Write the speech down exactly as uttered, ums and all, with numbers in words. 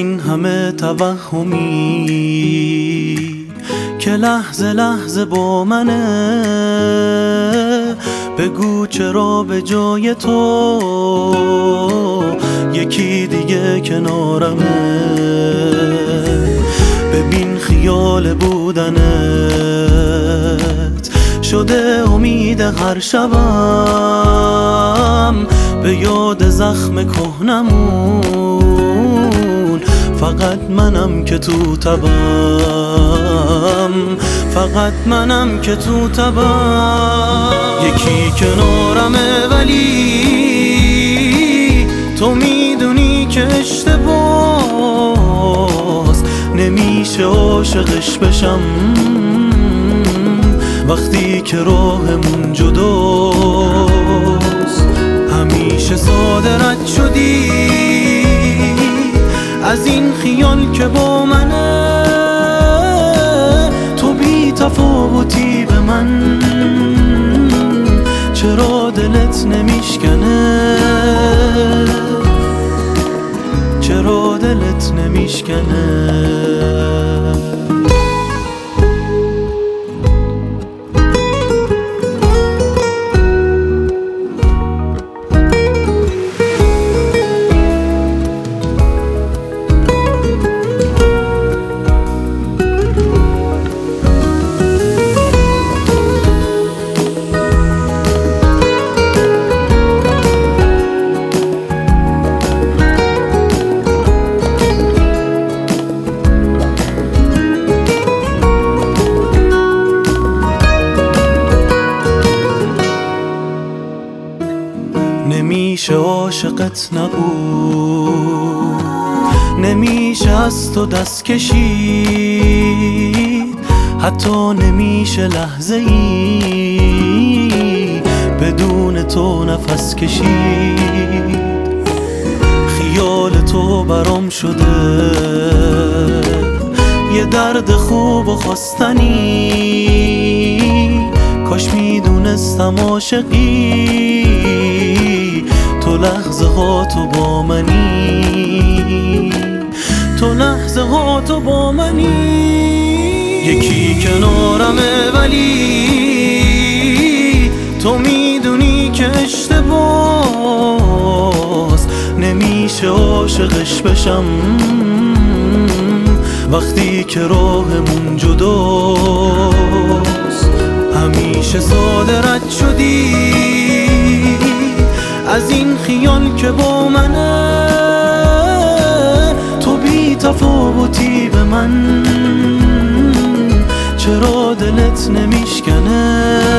این همه توهمی که لحظه لحظه با منه، بگو چرا به جای تو یکی دیگه کنارمه. ببین خیال بودنت شده امید هر شبم، به یاد زخم کهنمون فقط منم که تو تبم، فقط منم که تو تبم. یکی کنارمه ولی تو میدونی که اشتباس، نمیشه عاشقش بشم وقتی که راهمون جداست. همیشه ساده رد شدی از این خیال که با منه، تو بی تفاوتی به من، چرا دلت نمیشکنه، چرا دلت نمیشکنه. نمیشه عاشقت نبود، نمیشه از تو دست کشید، حتی نمیشه لحظه ای بدون تو نفس کشید. خیال تو برام شده یه درد خوب و خواستنی، کاش میدونستم عاشقی تو لحظه ها تو با منی، تو لحظه ها تو با منی. یکی کنارمه ولی تو میدونی که اشتباس، نمیشه عاشقش بشم وقتی که راهمون جداست. همیشه ساده رد شدی از این خیال که با منه، تو بی تفاوتی به من، چرا دلت نمیشکنه،